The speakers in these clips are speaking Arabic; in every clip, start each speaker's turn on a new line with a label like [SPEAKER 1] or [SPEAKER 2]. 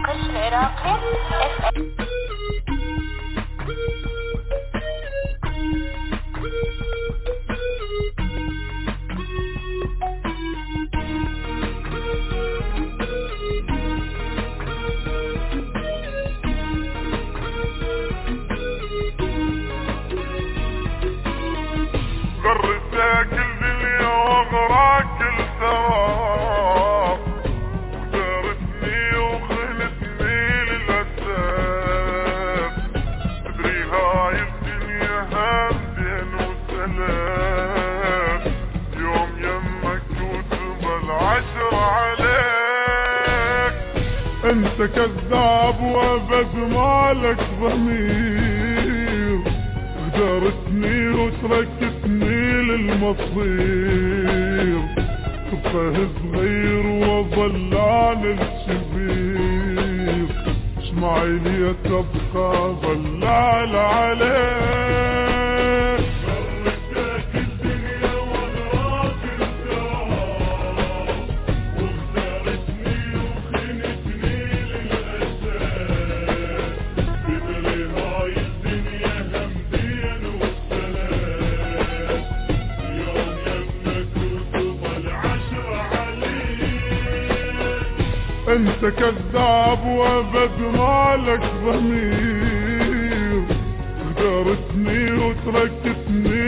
[SPEAKER 1] موقع العراقي
[SPEAKER 2] غرتك الدنيا واغراك التراب دارتني وخنتني للأسف تدري هاي الدنيا همدين وسلام يوم يمك وتبى العشر عليك انت كذاب وابد مالك ضمير غدرتني وتركتني للمصير تفه صغير وظلان الشبير شمعي لي تبقى ظلال عليك غرتك الدنيا وغراك التراب وغدرتني وخنتني للأسف تدري هاي الدنيا همدين وسلام يوم يمك وتبى العشر عليك انت كذاب وابد مالك ضمير غدرتني وتركتني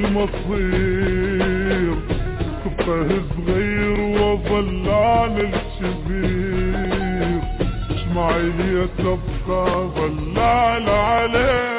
[SPEAKER 2] للمصير تفه صغير وظلان الشبير شمعي لي تبقى ظلال عليك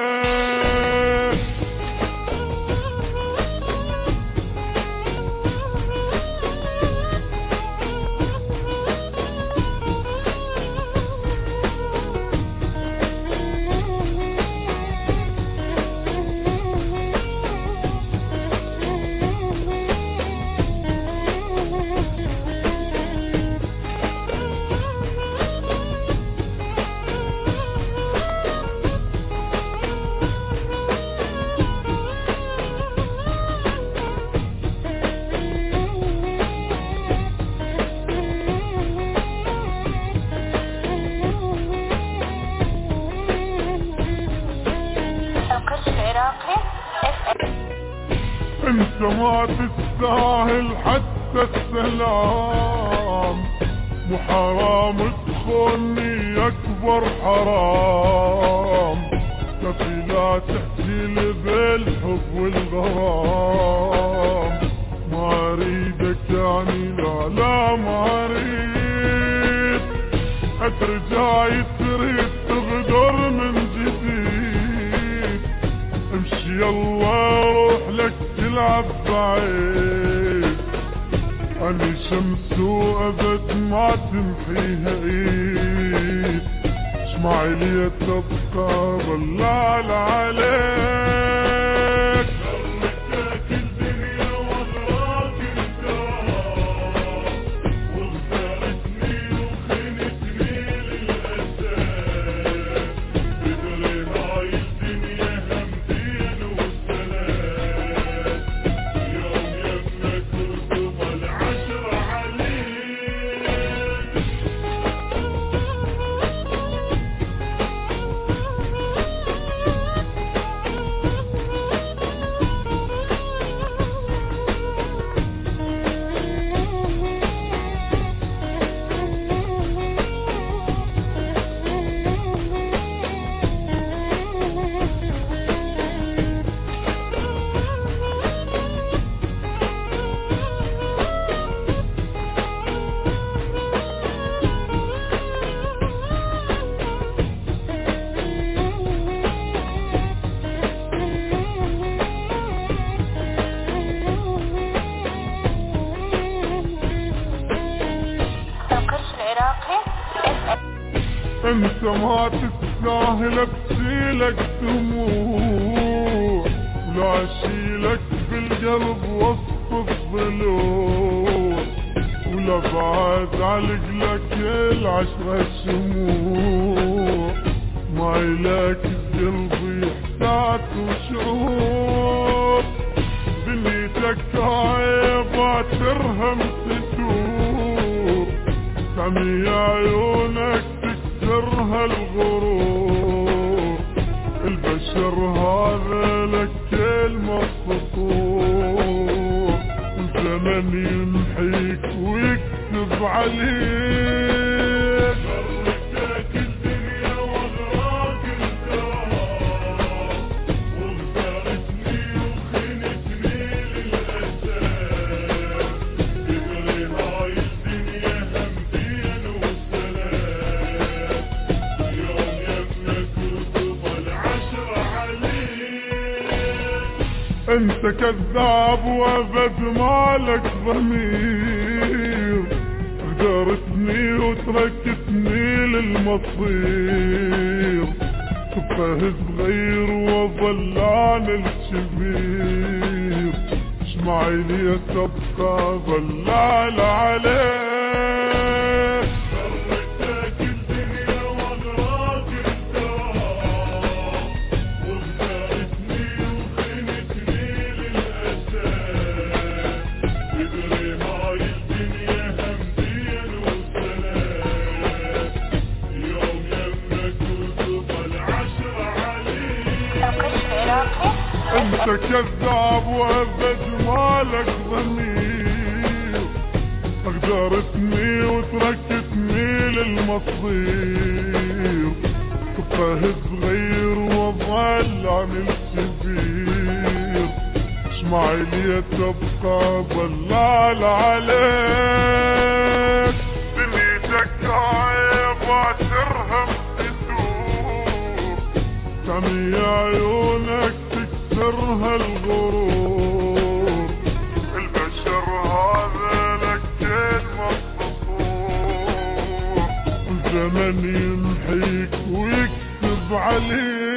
[SPEAKER 2] انت ما تستاهل حتى السلام وحرام تخوني اكبر حرام كفي لا تحكي لي بالحب والغرام ما اريدك يعني لا ما اريد اترجاي تريد تغدر من جديد امشي يلا روح لك تلعب بعيد اني شمس وابد ما تمحيها ايد شمعي لي تبقى ظلال عليك غرتك الدنيا وغراك التراب وغدرتني وخنتني للأسف تدري هاي الدنيا همدين وسلام يوم يمك وتبى العشر عليك انت ما تستاهل ابشيلك دموع ولا اشيلك بالقلب وسط الضلوع ولا بعد علق لك العشرة شموع ما إلك قلبي احساس وشعور بنيتك عيبة ترهم ستور سمي عيونك خاطرها الغرور. البشر هذا لك كلمة سطور، والزمن يمحيك ويكتب عليك. غرتك الدنيا واغراك الدار، وغدرتني وخنتني للأسف. تدري هاي الدنيا همدين وسلام، اليوم يمك وتبى العشرة عليك. انت كذاب وابد مالك ضمير، غدرتني وتركتني للمصير. تفه صغير وظلان الكبير، اشمعي لي تبقى ظلال عليك. غرتك الدنيا واغراك الدار، وغدرتني وخنتني للأسف. تدري هاي الدنيا همدين وسلام، يوم يمك وتبى العشرة عليك. انت كذاب وابد مالك ضمير، غدرتني وتركتني للمصير. تفه صغير وظل عن الكبير، اشمعي لي تبقى ظلال عليك. دنيتك عيبة ترهم تدور، تعمي عيونك تكسرها الغرور. البشر هذا لك كلمة سطور، والزمن يمحيك ويكتب عليك.